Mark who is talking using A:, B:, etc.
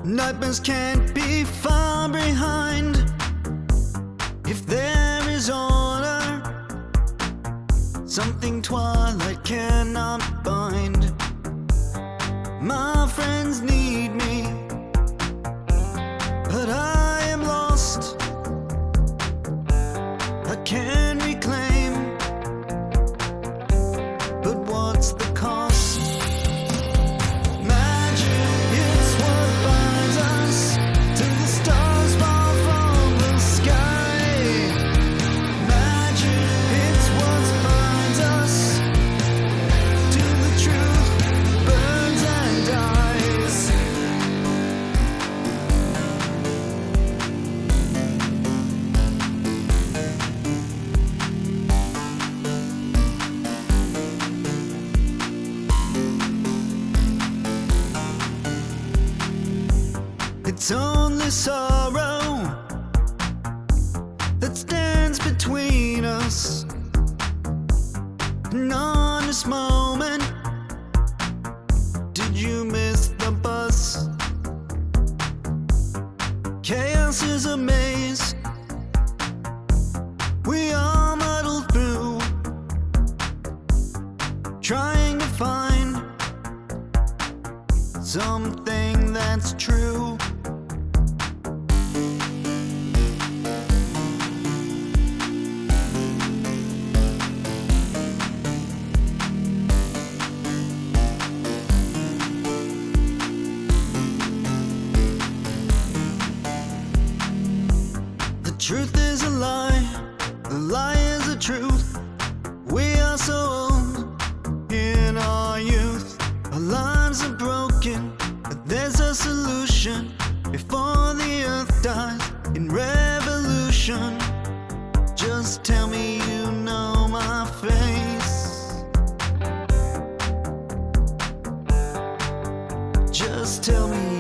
A: Nightmares can't be far behind if there is order, something twilight cannot bind. My friends need me, but I am lost. I can reclaim, but what's the cost? Magic, it's what binds us till the stars fall from the sky. Magic, it's what binds us till the truth burns and dies. It's only sorrow that stands between us. An honest moment. Did you miss the bus? Chaos is a maze we all muddle through, trying to find something that's true. The truth is a lie, the lie is the truth. We are so old in our youth. Our lives are broken, but there's a solution before the earth dies in revolution. Just tell me you know my face. Just tell me